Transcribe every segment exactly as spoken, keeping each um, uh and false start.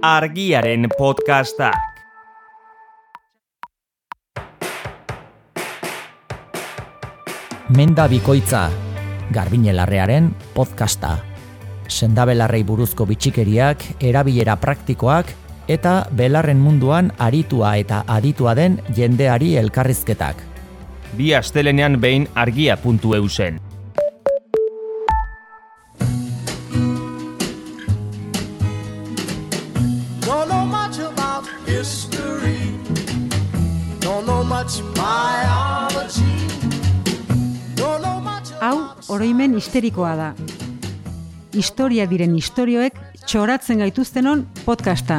Argiaren podcastak. Menda bikoitza, Garbiñe Larrearen podcasta. Sendabelarrei buruzko bitxikeriak, erabilera praktikoak eta belarren munduan aritua eta aditua den jendeari elkarrizketak. Bi astelenean behin argia puntu eu zen. Hau, oroimen histerikoa da. Historia diren istorioek txoratzen gaituztenon podcasta.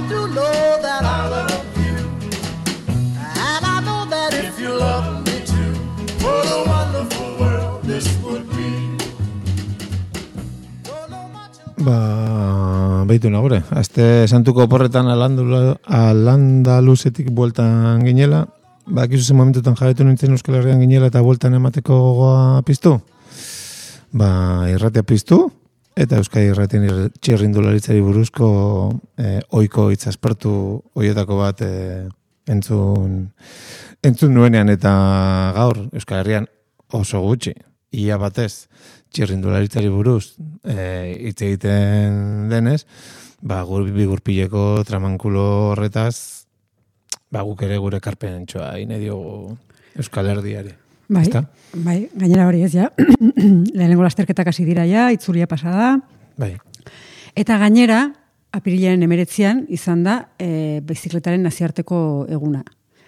Ba, behitu nagore. Azte santuko oporretan alandaluzetik bueltan ginela. Ba, kizu zen momentutan jabetu nintzen Euskal Herrian ginela eta bueltan emateko gogoa piztu. Ba, irratia piztu, eta Euskal Irratien txirrindularitzari buruzko eh, oiko itzaspertu hoietako bat eh, entzun, entzun nuenean, eta gaur Euskal Herrian oso gutxi, ia batez txirrindularitzari buruz eh, hitz egiten denez, ba, gurbi gurpileko tramankulo horretaz, ba, guk ere gure karpen entxoa inedio Euskal Herriari. Bai, bai, gainera hori ez, ja. Lehenengo lasterketak hasi dira, ja, itzulia pasada. Bai. Eta gainera, apirilaren emeretzian, izan da, e, bizikletaren nazioarteko eguna.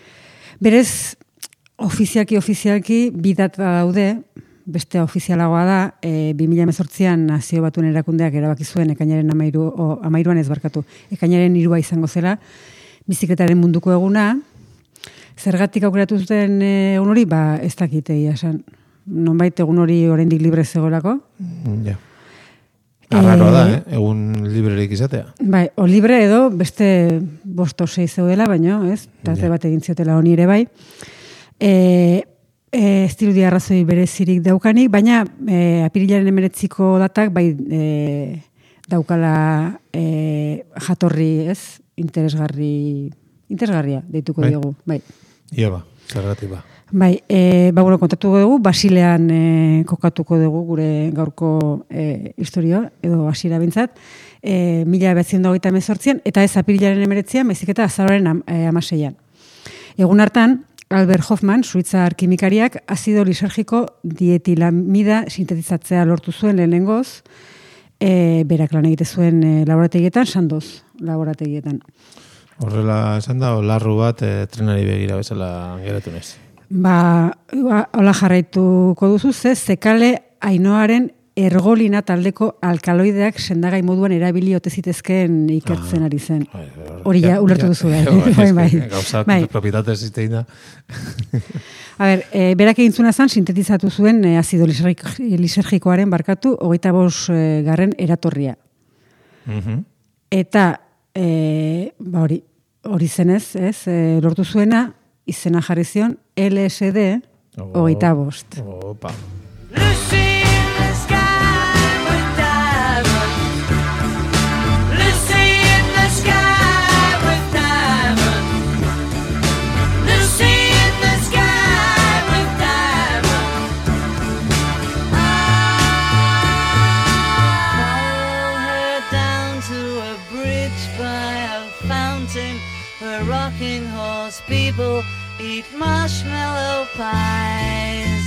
Berez, ofizialki, ofizialki, bidata daude, beste ofizialagoa da, e, bi mila hemezortzian nazio batuen erakundeak erabaki zuen ekainaren amairu, o, amairuan ez barkatu, ekainaren hirua izango zela, bizikletaren munduko eguna. Zergatik aukeratu zuten egun hori, ba, ez dakite esan. Nonbait egun hori oraindik libre zegoelako. Ja. Arraroa da, eh? Egun librerik izatea. Bai, o libre edo beste bosto sei zeudela, baino, ez? Tarte bat egin ziotela honi ere bai. E, e, ez dirudi arrazoi berezirik daukanik, baina e, apirilaren emeretziko datak bai e, daukala e, jatorri, ez? Interesgarri, interesgarria deituko bai. diogu, bai. Ia ba, zergatik ba. Bai, e, ba, bueno, kontatuko dugu, Basilean e, kokatuko dugu gure gaurko e, historioa, edo hasiera bintzat, e, mila behatzen hogeita hemezortzian, eta ez apirilaren emeretzian, baizik eta azaroaren am, e, amaseian. Egun hartan, Albert Hoffman, suitzar kimikariak, azido lisergiko dietilamida sintetizatzea lortu zuen lehenengoz, e, berak lan egite zuen e, laborategietan, Sandoz laborategietan. Horrela esan da, larru bat e, trenari begira bezala geratu nez. Ba, hola jarraituko duzu, ze zekale Ainoaren ergolina taldeko alkaloideak sendagai moduan erabili ote zitezkeen ikertzen ari zen. Hori ja, ulertu duzu. Gauza, propietate zitein da. A ber, e, berak egintzuna zen, sintetizatu zuen e, azido lisergikoaren barkatu, hogeita bos e, garren eratorria. Uh-huh. Eta, e, ba hori, hori zenez, ez, e, lortu zuena, izena jarri zion L S D hogeita bost. Opa. Rocking horse people eat marshmallow pies.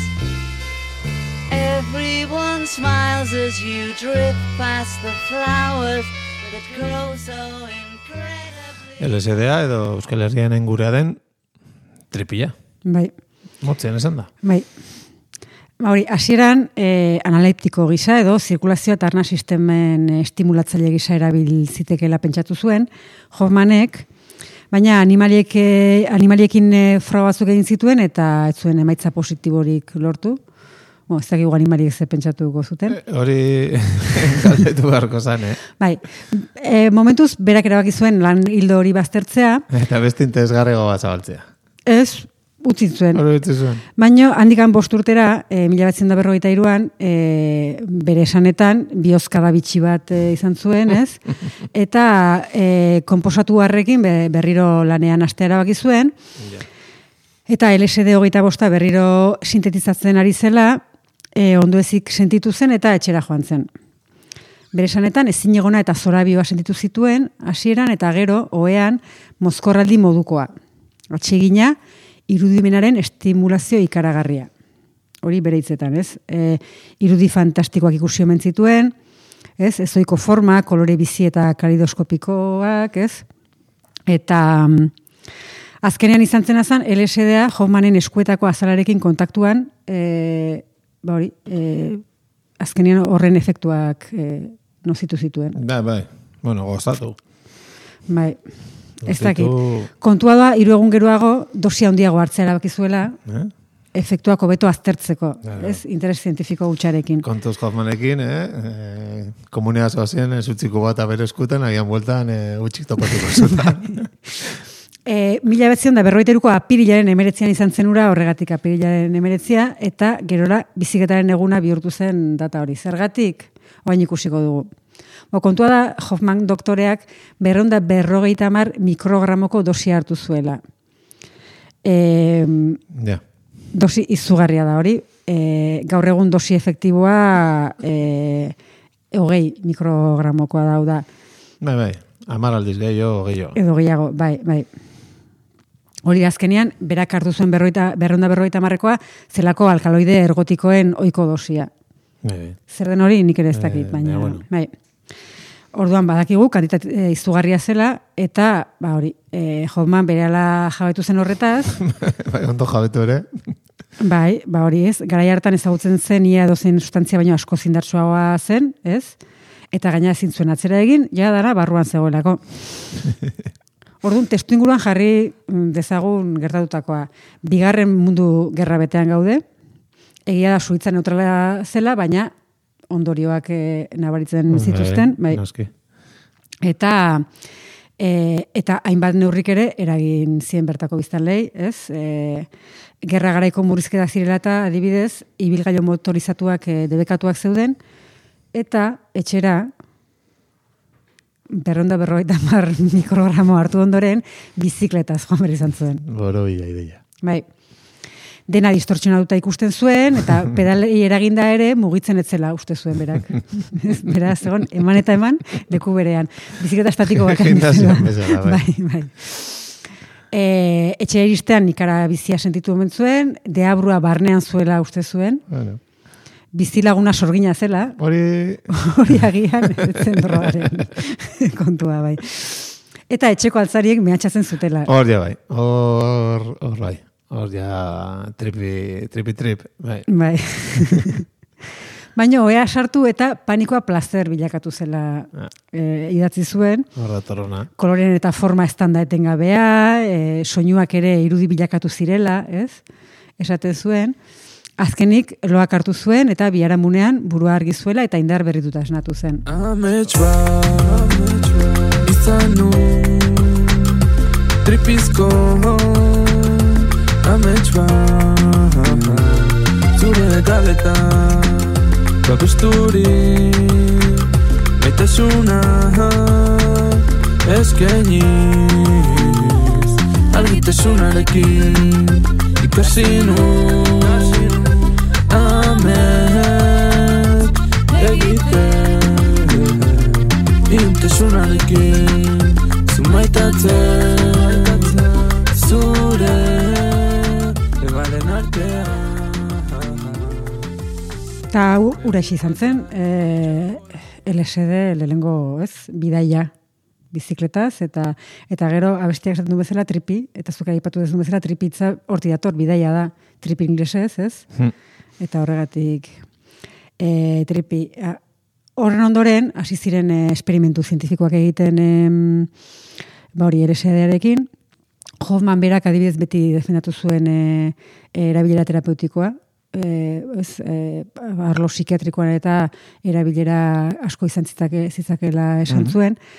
Everyone smiles as you drift past the flowers that grow so incredibly. L S D-a edo Euskal Herrian gurea den tripilla. Bai. Motzen esan da. Bai. Hori, hasieran eh, analeptiko gisa edo zirkulazioa eta arna sistemen estimulatzaile gisa erabil zitekeela pentsatu zuen, Hoffmanek. Baina animaliek, animaliekin froga batzuk egin zituen eta ez zuen emaitza positiborik lortu. Bo, ez dakigu animaliek ze pentsatuko zuten. E, hori galdetu beharko zan, eh? Bai, e, momentuz berak erabaki zuen lan hildo hori baztertzea. Eta beste interesgarriago bat zabaltzea. Ez, utzi zuen. Hori utzi zuen. Baina, handikan bost urtera, e, mila batzen da berrogeita iruan, e, bere esanetan, bihozkada bitxi bat e, izan zuen, ez? Eta e, konposatu harrekin be, berriro lanean astea erabaki zuen. Yeah. Eta L S D hogeita bosta berriro sintetizatzen ari zela, e, ondoezik sentitu zen eta etxera joan zen. Bere esanetan, ezin egona eta zorabioa sentitu zituen, hasieran eta gero, ohean, mozkorraldi modukoa. Atsegina, irudimenaren estimulazio ikaragarria. Hori bere hitzetan, ez? E, irudi fantastikoak ikusi omen zituen, ez? Ezoiko forma, kolore bizi eta kalidoskopikoak, ez? Eta um, azkenean izan zen azan, L S D-a Hoffmanen eskuetako azalarekin kontaktuan, e, ba hori, e, azkenean horren efektuak e, nozitu zituen. Bai, bai. Bueno, gozatu. Bai. Ez dakit. Kontua da, hiru egun geroago, dosia handiago hartzea erabaki zuela, eh? Efektuak hobeto aztertzeko, claro. Ez? Interes zientifiko gutxarekin. Kontuz Hoffmanekin, eh? eh komunikazioa zen, zutziko bat abere eskutan, agian bueltan, eh, utxik topatuko zutan. E, mila betzion da berroiteruko apirilaren emeretzian izan zenura, horregatik apirilaren emeretzia, eta gerora biziketaren eguna bihurtu zen data hori. Zergatik, oain ikusiko dugu. Bo, kontua da, Hoffman doktoreak berreunda berrogeita hamar mikrogramoko dosia hartu zuela. E, yeah. Dosi izugarria da hori. E, gaur egun dosi efektiboa e, hogei mikrogramokoa dauda. Bai, bai. Amar aldiz gehiago, gehiago. Edo gehiago, bai, bai. Hori azkenean, berak hartu zuen berreunda berrogeita hamarrekoa, zelako alkaloide ergotikoen ohiko dosia. Bai. Zer den hori nik ere ez dakit, baina... Bueno. Bai. Orduan badakigu, kantitate e, izugarria zela, eta, ba hori, e, Hoffman berehala jabetu zen horretaz. Bai, ondo jabetu ere. Bai, ba hori ez, garai hartan ezagutzen zen, ia dozen sustantzia baino asko zindartsuagoa zen, ez? Eta gaina ezin zuen atzera egin, ja dara barruan zegoelako. Orduan, testu inguruan jarri dezagun gertatutakoa. Bigarren mundu gerra betean gaude, egia da Suitza neutrala zela, baina ondorioak e, nabaritzen zituzten. Bai. Eta, e, eta hainbat neurrik ere eragin zien bertako biztanlei, ez? E, gerra garaiko murrizketak zirela eta adibidez, ibilgailu motorizatuak e, debekatuak zeuden, eta etxera berronda berrogeita hamar mikrogramo hartu ondoren bizikletaz joan behar izan zuen. Boro ia ideia. Bai. Dena distortsionatuta ikusten zuen, eta pedalei eraginda ere mugitzen etzela uste zuen berak. Beraz, egon, eman eta eman, leku berean. Bizikleta estatiko bakan bezala. Bai, bai. E, etxe iristean ikara bizia sentitu omen zuen, deabrua barnean zuela uste zuen. Bueno. Bizilaguna sorgina zela. Hori... Hori agian, etzen droaren kontua, bai. Eta etxeko altzariek mehatxatzen zutela. Hor ja, bai. Hor, hor, bai. Hor ja, tripi, tripi, trip, bai. Bai. Baina, oea sartu eta panikoa plazer bilakatu zela ah. e, idatzi zuen. Horra torona. Koloren eta forma estanda etengabea, e, soinuak ere irudi bilakatu zirela, ez? Esaten zuen. Azkenik, loak hartu zuen eta biharamunean burua argi zuela eta indar berrituta esnatu zen. Ametsua, izan nu, tripizko, ametsua, zure galetan, babesturi, maitasuna, eskeniz, argitasunarekin, ikasi nu, amet, egite, intasunarekin, zumaitatzen, zure, ebalen artean. Eta uraixi izan zen, e, L S D lehengo, ez, bidaia bizikletaz, eta eta gero abestiak esaten du bezala tripi, eta zuka aipatu dezun bezala tripitza horti dator, bidaia da, tripi inglesez, ez? Hmm. Eta horregatik e, tripi. Horren ondoren, hasi ziren e, esperimentu zientifikoak egiten e, ba hori L S D-arekin. Hoffman berak adibidez beti defendatu zuen e, erabilera terapeutikoa, e, ez, e, arlo psikiatrikoan eta erabilera asko izan zitzake, zitzakela esan mm-hmm. zuen.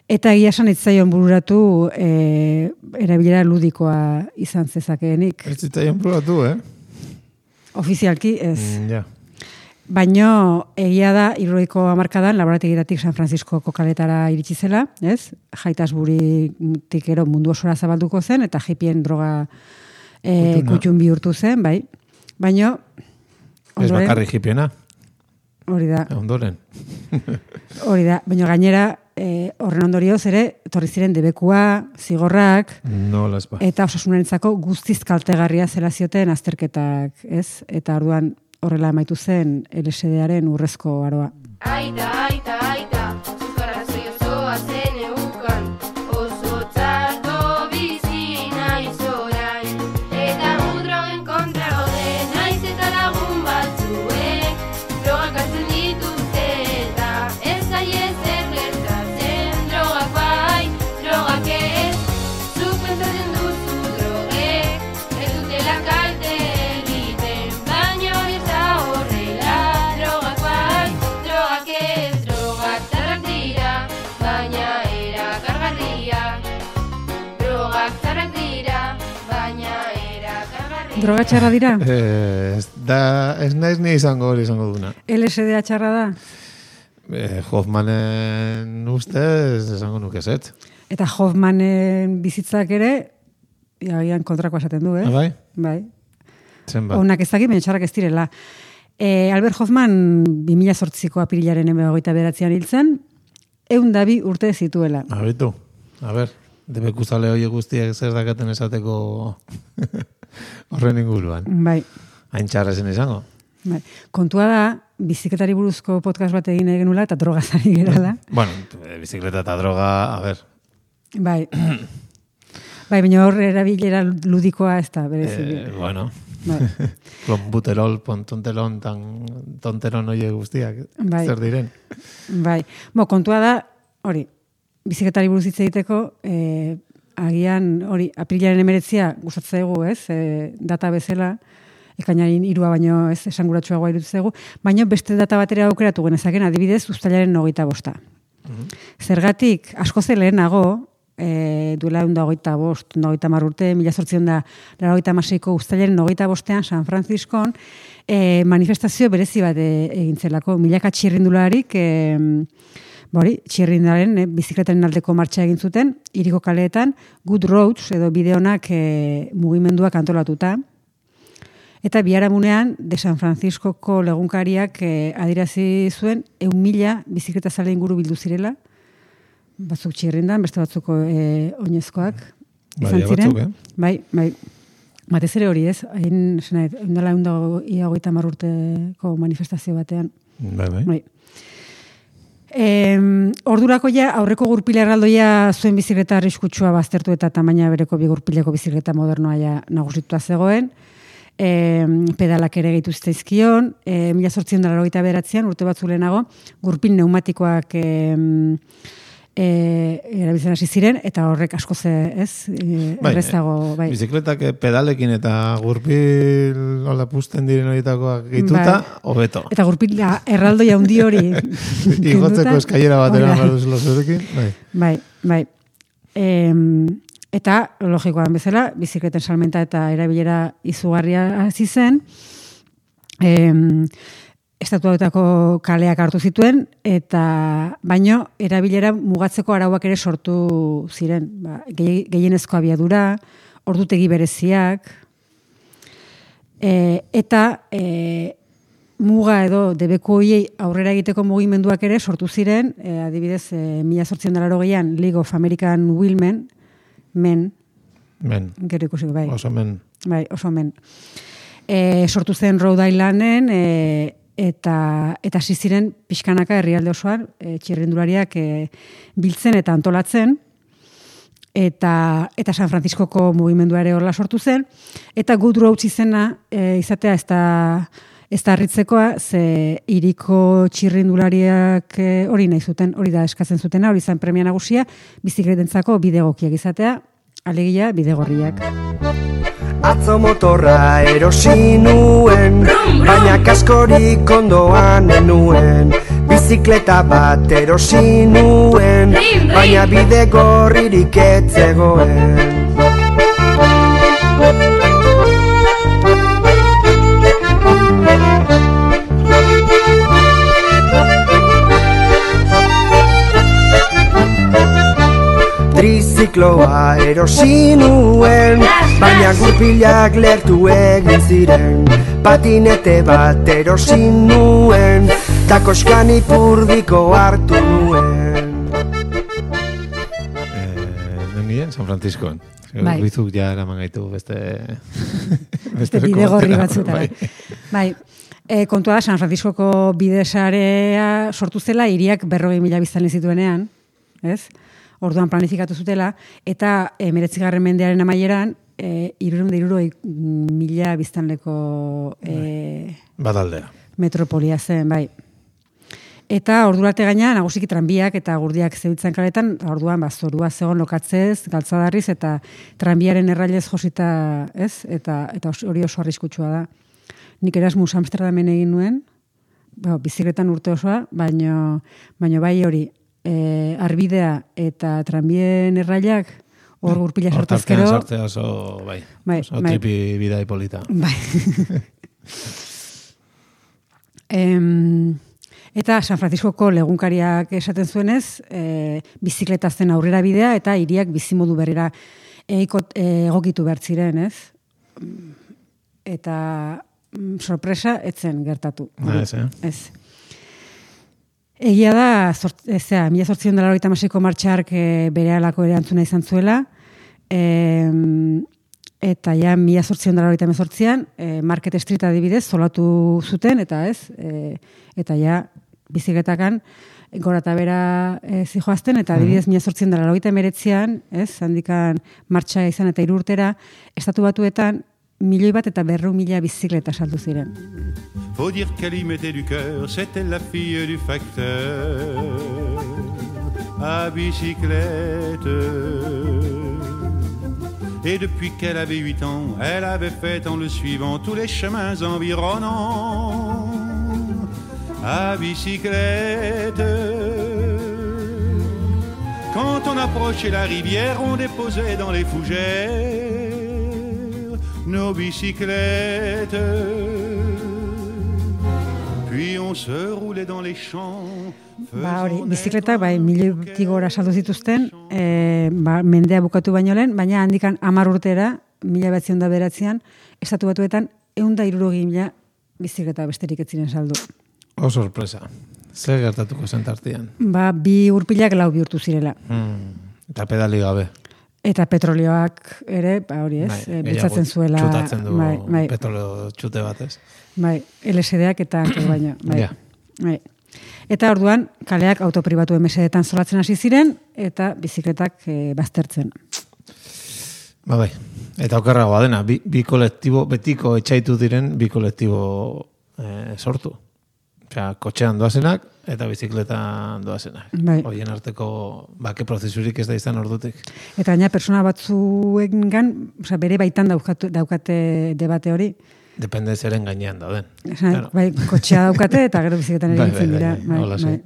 Eta egia esan etzaion bururatu e, erabilera ludikoa izan zezakeenik. Ez zitzaion bururatu, eh? Ofizialki ez. Mm, ja. Baino egia da hirurogeiko hamarkadan laborategietatik San Franciscoko kaletara iritsi zela, ez? Jaitasburitik ero mundu osora zabalduko zen eta hippien droga e, kutxun bihurtu zen, bai. Baino ez bakarri hippiena. Hori da. Ondoren. Hori da, baina gainera e, horren ondorioz ere etorri ziren debekua, zigorrak, no, eta osasunarentzako guztiz kaltegarria zela zioten azterketak, ez? Eta orduan horrela amaitu zen L S D-aren urrezko aroa. Aita, aita, aita, zuzkarra zoi osoa zen eukan, oso txarto bizi naiz orain, eta udrogen kontra gaude, naiz eta lagun batzuek, drogak hartzen dituzte eta ez zaie zer gertatzen, drogak bai, drogak ez, zuk pentsatzen duzu drogek, ez dutela kalte egiten, baina hori ez da horrela, drogak bai, drogak ez, drogak txarrak dira, baina erakargarriak, drogak txarrak dira, baina erakargarriak. Droga txarra dira? Eh, ez, da, ez naiz ni izango hori izango duna. L S D txarra da? Eh, Hoffmanen ustez esango nuke zet. Eta Hoffmanen bizitzak ere, agian kontrako esaten du, eh? Bai? Bai. Zenbat? Onak ez dakit, baina txarrak ez direla. E, Albert Hoffman bi mila zortziko apirilaren hogeita bederatzian hiltzen, ehun da bi urte zituela. Abitu, a ber, debekuzale horiek guztiak zer dakaten esateko horren inguruan. Bai. Hain txarra zen izango. Bai. Kontua da, bizikletari buruzko podcast bat egin genula eta drogazari gerala. Bueno, bizikleta eta droga, a ber. Bai. Bai, baina hor erabilera ludikoa ez da, berez. Eh, bueno. Bai. Klonbuterol, pontontelon, tan, tonteron oie guztiak. Bai. Zer diren. Bai. Bo, kontua da, hori, bizikletari buruz hitz egiteko, eh, agian, hori, apirilaren emeretzia gustatzen zaigu, ez? E, data bezala, ekainaren hirua baino ez esanguratsuagoa iruditzen zaigu, baino beste data batera aukeratu genezaken, adibidez, uztailaren hogeita bosta. Mm-hmm. Zergatik, asko ze lehenago, e, duela eunda hogeita bost, eunda hogeita mar urte, mila zortzion da, lara hogeita maseiko uztailaren hogeita bostean, San Franciscon, e, manifestazio berezi bat e, egintzelako, milaka txirrindularik, e, Bori, txirrindaren, eh, bizikletaren aldeko martxa egin zuten, hiriko kaleetan, Good Roads edo bideonak eh, mugimenduak antolatuta. Eta biharamunean, de San Franciscoko legunkariak eh, adirazi zuen, eun mila bizikleta zale inguru bildu zirela, batzuk txirrindan, beste batzuko eh, oinezkoak. Izan ziren. Batzuk, eh? Bai, bai. Batez ere hori ez, hain, sena, eundala eunda ia hogeita mar urteko manifestazio batean. Bai, bai. Bai. E, ordurako ja aurreko gurpila erraldoia zuen bizikleta arriskutsua baztertu eta tamaina bereko bi gurpileko bizikleta modernoa ja nagusitua zegoen. E, pedalak ere gehitu zitzaizkion, e, mila zortziehun eta laurogeita bederatzian urte batzu lehenago gurpil pneumatikoak e, e, erabiltzen hasi ziren eta horrek asko ze, ez? E, bai, errezago, bai. Bizikletak pedalekin eta gurpil hola pusten diren horietakoak gehituta, bai. Hobeto. Eta gurpil erraldoia handi hori. Igotzeko eskailera batera baduz lozurekin. Bai, bai. bai. E, eta, logikoan bezala, bizikleten salmenta eta erabilera izugarria hasi zen, e, estatuetako kaleak hartu zituen, eta baino erabilera mugatzeko arauak ere sortu ziren. Ba, gehienezko abiadura, ordutegi bereziak, e, eta e, muga edo debeku hoiei aurrera egiteko mugimenduak ere sortu ziren, e, adibidez, e, mila zortziehun eta laurogeian League of American Wheelmen, men, men. Gero ikusiko, bai. Oso men. Bai, oso men. E, sortu zen Rhode Islanden, e, eta eta hasi ziren pixkanaka herrialde osoan e, txirrindulariak e, biltzen eta antolatzen, eta eta San Franciscoko mugimendua ere horla sortu zen, eta Good Roads izena e, izatea ez da ez da harritzekoa, ze hiriko txirrindulariak e, hori nahi zuten, hori da eskatzen zutena, hori zen premia nagusia, bizikletentzako bidegokiak izatea, alegia bidegorriak. Atzo motorra erosi nuen, baina kaskorik ondoan enuen. bizikleta bat erosi nuen, baina bide gorririk ez zegoen. Trizikloa erosi nuen, baina gurpilak lertu egin ziren. Patinete bat erosi nuen, ta koskan ipurdiko hartu nuen. Nengien, San Franciscoan. Bai. Bizuk ja eraman gaitu beste... beste bide gorri batzutara. Bai. bai. E, kontua da, San Franciscoko bidesarea sortu zela, hiriak berrogei mila biztanle zituenean, ez? Orduan planifikatu zutela, eta emeretzigarren mendearen amaieran, e, hirurehun eta hirurogei mila biztanleko e, Bataldea. metropolia zen, bai. Eta ordurarte gaina, nagusiki tranbiak eta gurdiak zebiltzan kaletan, orduan ba, zorua zegoen lokatzez, galtzadarriz, eta tranbiaren errailez josita, ez? Eta, eta hori oso arriskutsua da. Nik Erasmus Amsterdamen egin nuen, ba, bizikletan urte osoa, baino, baino bai hori, E, arbidea eta tranbien errailak hor gurpila sartazkero. Hortartean sartzea oso, bai, bai, oso bai. tripi bidai polita. Bai. em, eta San Franciscoko legunkariak esaten zuenez, e, bizikleta zen aurrera bidea eta hiriak bizimodu berrera eikot, e, egokitu behar ziren, ez? Eta mm, sorpresa etzen gertatu. Na, ez, eh? Ez. Egia da, zort, ezea, mila zortzion dela horita masiko martxark e, bere alako ere antzuna izan zuela, e, eta ja mila zortzion dela horita mezortzian, e, Market Street adibidez, solatu zuten, eta ez, e, eta ja bizikletakan gora eta bera e, zijoazten, eta adibidez mila zortzion dela horita emeretzian, ez, handikan martxa izan eta hiru urtera, estatu batuetan, milioi bat eta berrehun mila bizikleta saldu ziren. Faut dire qu'elle y mettait du cœur, c'était la fille du facteur à bicyclette. Et depuis qu'elle avait huit ans, elle avait fait en le suivant tous les chemins environnants à bicyclette. Quand on approchait la rivière, on déposait dans les fougères nos bicyclettes. Puis on se roulait dans les champs. Ba, hori, bizikletak bai milioitik gora saldu zituzten, e, ba, mendea bukatu baino lehen, baina handikan hamar urtera, mila batzion da beratzean, estatu batuetan ehun eta hirurogei mila bizikleta besterik ez ziren saldu. Oh, sorpresa. Zer gertatuko zen tartean? Ba, bi urpilak lau bihurtu zirela. Hmm. Eta pedali gabe. Eta petrolioak ere, ba, hori ez, Bai, e, bultzatzen zuela. Txutatzen du bai, bai, petrolio txute batez. bai, L S D-ak eta baina. Bai, Ja. bai. Eta orduan, kaleak autopribatu mesedetan zolatzen hasi ziren, eta bizikletak e, baztertzen. Ba, bai. Eta okerragoa dena, bi, bi kolektibo, betiko etxaitu diren bi kolektibo eh, sortu. Osea, kotxean doazenak eta bizikletan doazenak. Bai. Horien arteko bake prozesurik ez da izan ordutik. Eta gaina persona batzuengan, osea, bere baitan daukatu, daukate debate hori. Depende zeren gainean dauden. Esan, Claro. bai, kotxea daukate eta gero bizikletan ere Bai, gintzen bai, dira. bai, hola ze.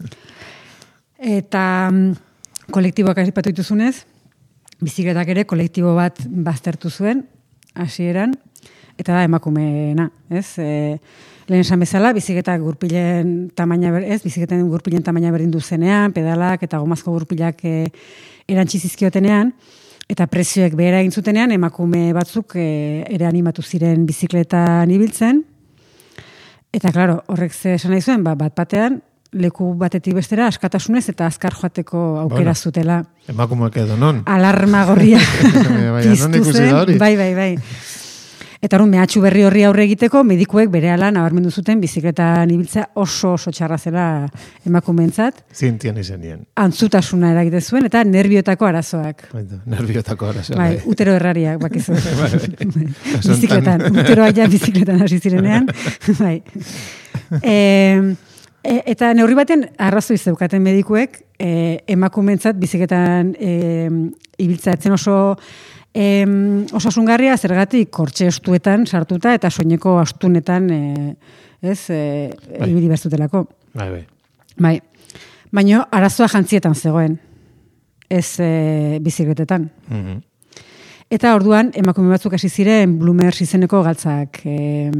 Eta mm, kolektiboak aipatu dituzunez, bizikletak ere kolektibo bat baztertu zuen, hasieran, eta da emakumeena, ez? E, lehen esan bezala, bizikletak gurpilen tamaina ber, ez? Bizikleten gurpilen tamaina berdindu zenean, pedalak eta gomazko gurpilak e, erantzi zizkiotenean, eta prezioek behera egin zutenean, emakume batzuk e, ere animatu ziren bizikletan ibiltzen. Eta, klaro, horrek ze esan nahi zuen, ba, bat batean, leku batetik bestera askatasunez eta azkar joateko aukera Bueno, zutela. Emakumeak edo non? Alarma gorria Baina, non piztu ikusi da zen. hori? Bai, bai, bai. Eta hori mehatxu berri horri aurre egiteko, medikuek berehala nabarmendu zuten bizikletan ibiltzea oso oso txarra zela emakumeentzat. Zintian izenien. Antzutasuna eragite zuen eta nerviotako arazoak. Nerviotako arazoak. Bai, utero errariak, bakizu. Bai, bai. Bizikletan, uteroak ja bizikletan hasi zirenean. Bai. E, e, eta neurri baten arrazoi zeukaten medikuek e, emakumeentzat bizikletan e, ibiltzea etzen oso e, osasungarria zergatik kortxe estuetan sartuta eta soineko astunetan e, ez, e, Bai. ibili berzutelako. Bai, bai. Bai, baina arazoa jantzietan zegoen, ez e, bizikletetan. Mhm. Eta orduan, emakume batzuk hasi ziren Bloomers izeneko galtzak e,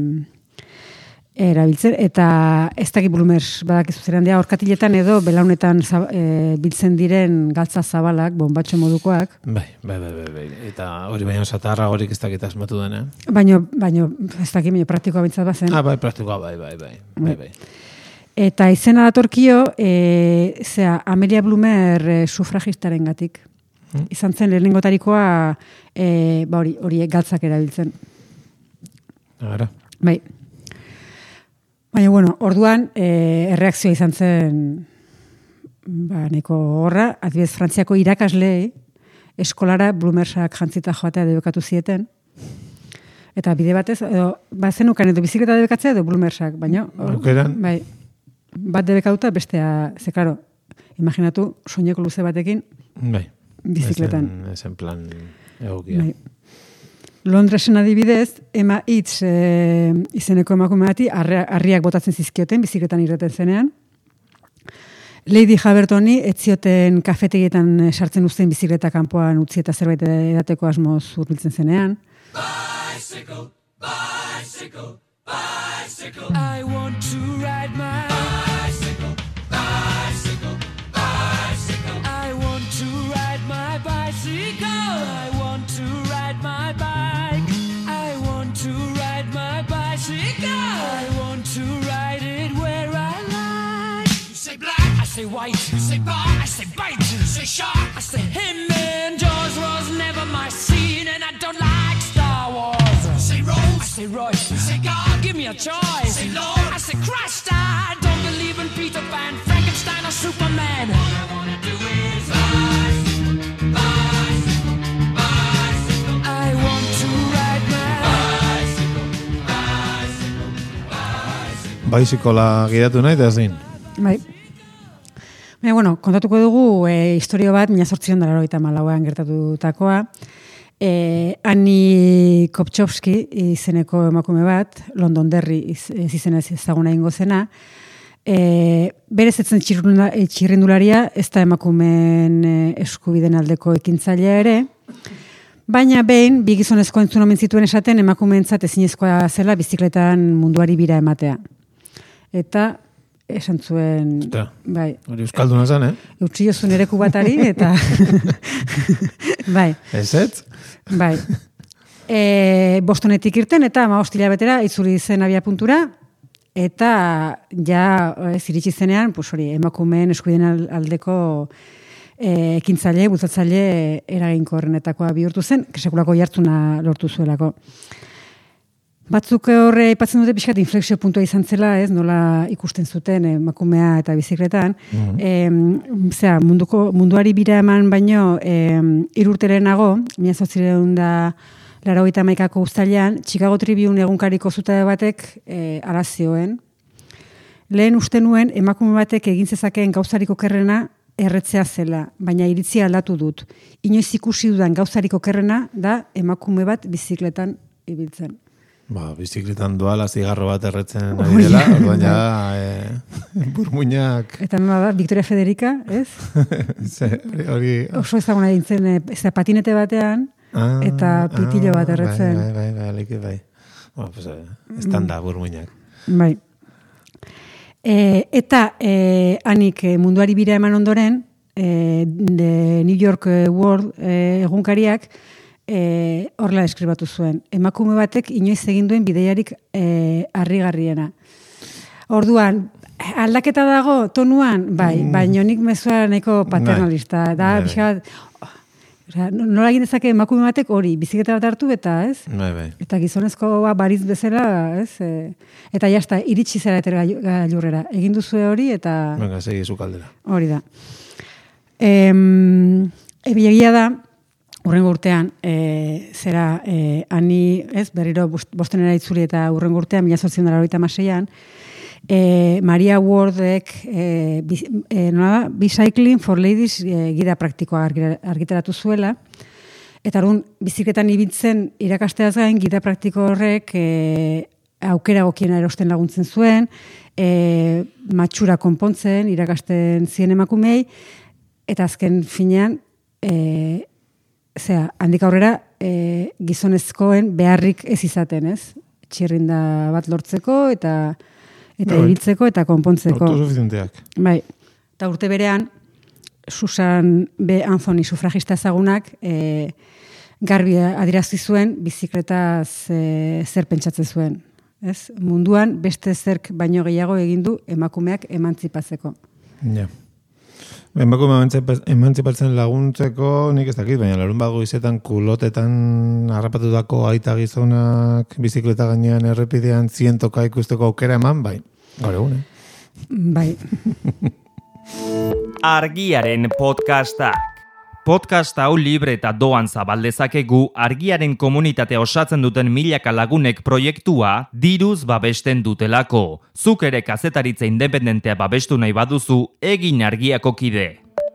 erabiltzen, eta ez dakit Bloomers badakizu zeran dira, orkatiletan edo belaunetan zab, e, biltzen diren galtza zabalak, bombatxo modukoak. Bai, bai, bai, bai, bai. Eta hori baino satarra horik ez dakit asmatu den, eh? Baino, baino, ez dakit, baino praktikoa bintzat bazen. Ah, bai, praktikoa, bai, bai, bai, bai, bai. Eta izena datorkio, e, zera, Amelia Bloomer e, sufragistaren gatik. Hmm? Izan zen lehenengotarikoa e, ba hori, horiek galtzak erabiltzen. Ara. Bai. Baina, bueno, orduan, e, erreakzioa izan zen, ba, neko horra, adibidez, Frantziako irakaslei, eskolara Bloomersak jantzita joatea debekatu zieten. Eta bide batez, edo, ba, zenukan edo bizikleta debekatzea edo Bloomersak, baina, Aukeran. bai, bat debekatuta bestea, ze, klaro, imaginatu, soineko luze batekin, bai. bizikletan. Esen, esen plan egokia. Bai. Londresen adibidez, Emma Hitz e, izeneko emakume bati harriak botatzen zizkioten, bizikletan irreten zenean. Lady Habertoni etzioten kafetegietan sartzen uzten bizikleta kanpoan utzi eta zerbait edateko asmoz hurbiltzen zenean. Bicycle, bicycle, bicycle. I want to ride my bicycle, bicycle, bicycle. I want to ride my bicycle. I want to ride my bike. I want to ride my bicycle. I want to ride it where I like. You say black, I say white. You say bar, I say bite. You say shark, I say him. And Jaws was never my scene, and I don't like Star Wars. You say Rose, I say Royce. You say God, give me a choice. You say Lord, I say Christ. I don't believe in Peter Pan, Frankenstein, or Superman. All I wanna do is bicycle, bicycle, bicycle. I want to ride my bicycle, bicycle, bicycle. Baizikola gidatu nahi da zin. Bai. Baina, bueno, kontatuko dugu e, historio bat, mila zortzion dara hori eta malauean gertatutakoa. E, Annie Kopczowski izeneko emakume bat, Londonderry iz, izenez ezaguna ingo zena, e, berez etzen txirrindularia, ez da emakumeen e, eskubiden aldeko ekintzailea ere, baina behin, bi gizonezko entzun omen zituen esaten emakumeentzat ezinezkoa zela bizikletan munduari bira ematea. Eta esan zuen, Eta, bai, hori euskalduna zen, eh? eutxi jozun ereku batari, eta bai, Ez ez? bai. E, Bostonetik irten, eta ama hostila betera, itzuli zen abia puntura, eta ja ez iritsi zenean, pues hori, emakumeen eskubideen aldeko e, ekintzaile, bultzatzaile eraginkorrenetakoa bihurtu zen, sekulako jartzuna lortu zuelako. Batzuk horre aipatzen dute pixkat inflexio puntua izan zela, ez, nola ikusten zuten emakumea eta bizikletan. Mm-hmm. E, zera, munduko, munduari bira eman baino, e, irurterenago, mila zortziehun da laurogeita hamaikako uztailean, Chicago Tribune egunkariko zutabe batek e, arazioen. Lehen uste nuen, emakume batek egin zezakeen gauzarik okerrena erretzea zela, baina iritzia aldatu dut. Inoiz ikusi dudan gauzarik okerrena da emakume bat bizikletan ibiltzen. Ba, bizikletan doala zigarro bat erretzen ari dela, orduan ja e, burmuinak. Eta nola da, Victoria Federica, ez? Ze, hori... Oso ezaguna dintzen, ez da patinete batean, ah, eta pitillo bat erretzen. Bai, bai, bai, bai, bai. Bueno, pues, estanda burmuinak. Bai. E, eta e, anik munduari bira eman ondoren, e, de New York World e, egunkariak, E, horrela eskribatu zuen. Emakume batek inoiz egin duen bideiarik e, harrigarriena. Orduan, aldaketa dago tonuan, bai, mm. baina nik mezua nahiko paternalista. Da, bai, bizkat, oh, nola egin dezake emakume batek hori, bizikleta bat hartu eta, ez? Bai, bai. Eta gizonezko bariz bezala, ez? E, eta jazta, iritsi zera eter gailurrera. Egin duzue hori eta... Venga, segi zu kaldera. Hori da. E, Egia da, urrengo urtean, e, zera, e, ani, ez, berriro bostenera itzuli eta urrengo urtean, mila zortziehun eta laurogeita hamaseian, e, Maria Wardek, e, bi, e, nola, Bicycling for Ladies e, gida praktikoa argitaratu zuela, eta orduan bizikletan ibiltzen irakasteaz gain, gida praktiko horrek e, aukera gokiena erosten laguntzen zuen, e, matxura konpontzen, irakasten zien emakumei, eta azken finean, e, zera, handik aurrera, e, gizonezkoen beharrik ez izaten, ez? Txirrinda bat lortzeko, eta eta Bai. ibiltzeko, eta konpontzeko. Autosuficienteak. Bai, eta urte berean, Susan B. Anthony sufragista ezagunak, e, garbi adierazi zuen bizikletaz e, zer pentsatzen zuen. Ez? Munduan beste zerk baino gehiago egin du emakumeak emantzipatzeko. Ja. Emakume emantzipatzen laguntzeko nik ez dakit, baina larun bago izetan kulotetan harrapatutako aita gizonak bizikleta gainean errepidean zientoka ikusteko aukera eman, bai. Gaur egun, eh? Bai. Argiaren podcastak. Podcast hau libre eta doan zabaldezakegu Argiaren komunitatea osatzen duten milaka lagunek proiektua diruz babesten dutelako. Zuk ere kazetaritza independentea babestu nahi baduzu, egin Argiako kide.